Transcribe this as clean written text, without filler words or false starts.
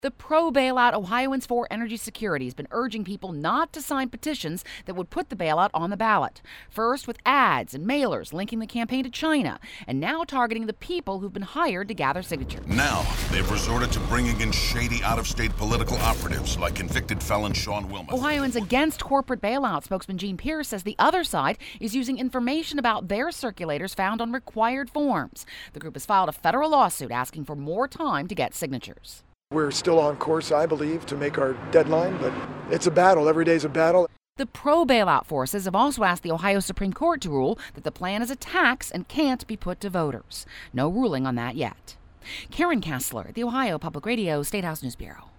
The pro-bailout Ohioans for Energy Security has been urging people not to sign petitions that would put the bailout on the ballot. First with ads and mailers linking the campaign to China, and now targeting the people who've been hired to gather signatures. Now, they've resorted to bringing in shady out-of-state political operatives like convicted felon Sean Wilmoth. Ohioans Against Corporate Bailout spokesman Gene Pierce says the other side is using information about their circulators found on required forms. The group has filed a federal lawsuit asking for more time to get signatures. We're still on course, I believe, to make our deadline, but it's a battle. Every day's a battle. The pro-bailout forces have also asked the Ohio Supreme Court to rule that the plan is a tax and can't be put to voters. No ruling on that yet. Karen Kessler, the Ohio Public Radio State House News Bureau.